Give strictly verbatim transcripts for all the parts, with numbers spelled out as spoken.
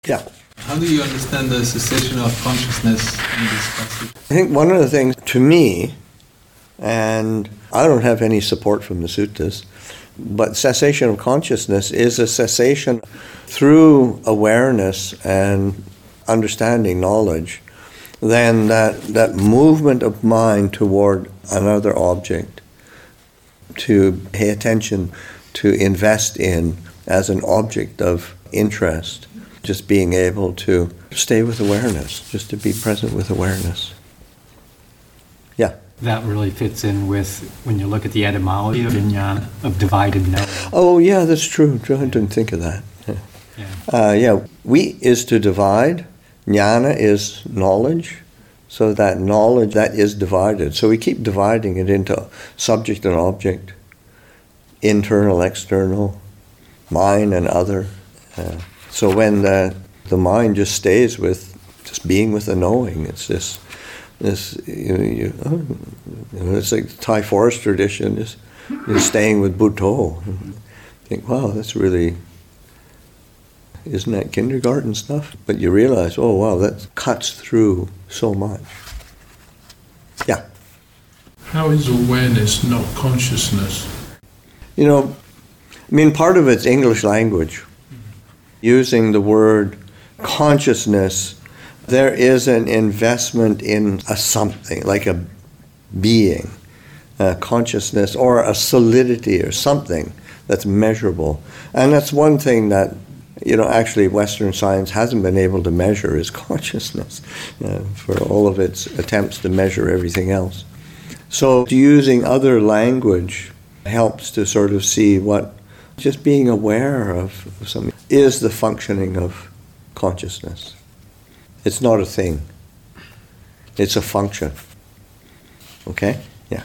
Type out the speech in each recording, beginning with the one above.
Yeah. How do you understand the cessation of consciousness in this passage? I think one of the things, to me, and I don't have any support from the suttas, but cessation of consciousness is a cessation through awareness and understanding, knowledge, then that, that movement of mind toward another object, to pay attention, to invest in as an object of interest, just being able to stay with awareness, just to be present with awareness. Yeah. That really fits in with when you look at the etymology of vijnana, of divided knowing. Oh, yeah, that's true. I didn't think of that. Yeah. Yeah. Uh, yeah, we is to divide. Jnana is knowledge. So that knowledge, that is divided. So we keep dividing it into subject and object, internal, external, mine and other. Uh, so when the, the mind just stays with just being with the knowing, it's this, this you know, you, oh, you know, it's like the Thai forest tradition, is is staying with Buddho. You think, wow, that's really, isn't that kindergarten stuff? But you realize, oh wow, that cuts through so much. Yeah. How is awareness not consciousness? You know, I mean, part of it's English language. Using the word consciousness, there is an investment in a something, like a being, a consciousness, or a solidity or something that's measurable. And that's one thing that, you know, actually Western science hasn't been able to measure is consciousness, uh, for all of its attempts to measure everything else. So using other language helps to sort of see what just being aware of something is the functioning of consciousness. It's not a thing. It's a function. Okay? Yeah.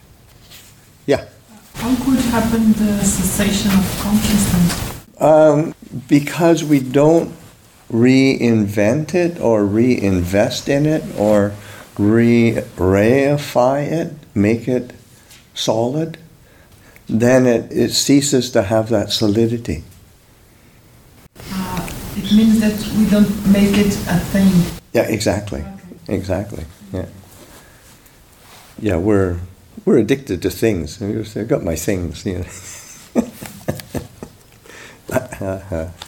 Yeah. How could happen the cessation of consciousness? Um, because we don't reinvent it or reinvest in it or re-reify it, make it solid, then it, it ceases to have that solidity. Uh, it means that we don't make it a thing. Yeah, exactly. Okay. Exactly. Yeah. Yeah, we're we're addicted to things. I've got my things, you know. uh-huh.